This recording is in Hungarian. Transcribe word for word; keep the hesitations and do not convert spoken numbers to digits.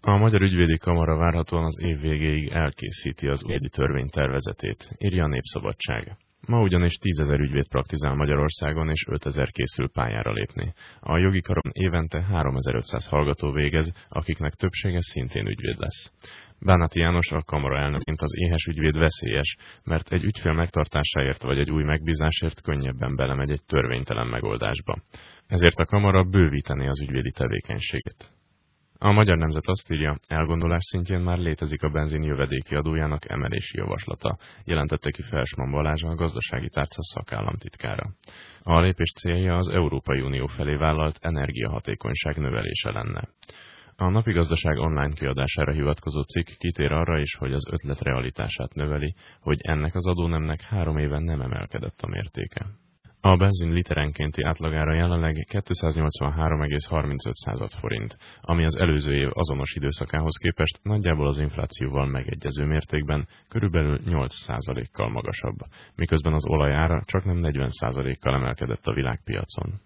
A Magyar Ügyvédi Kamara várhatóan az év végéig elkészíti az ügyvédi törvénytervezetét, írja a Népszabadság. Ma ugyanis tízezer ügyvéd praktizál Magyarországon, és ötezer készül pályára lépni. A jogi karon évente háromezer-ötszáz hallgató végez, akiknek többsége szintén ügyvéd lesz. Bánati János, a kamara elnökként az éhes ügyvéd veszélyes, mert egy ügyfél megtartásáért vagy egy új megbízásért könnyebben belemegy egy törvénytelen megoldásba. Ezért a kamara bővítené az ügyvédi tevékenységét. A Magyar Nemzet azt írja, elgondolás szintjén már létezik a benzin jövedéki adójának emelési javaslata, jelentette ki Felsman Balázs, a gazdasági tárca szakállamtitkára. A lépés célja az Európai Unió felé vállalt energiahatékonyság növelése lenne. A Napi Gazdaság online kiadására hivatkozó cikk kitér arra is, hogy az ötlet realitását növeli, hogy ennek az adónemnek három éven nem emelkedett a mértéke. A benzin literenkénti átlagára jelenleg kétszáznyolcvanhárom egész harmincöt forint, ami az előző év azonos időszakához képest nagyjából az inflációval megegyező mértékben körülbelül nyolc százalékkal magasabb, miközben az olaj ára csaknem negyven százalékkal emelkedett a világpiacon.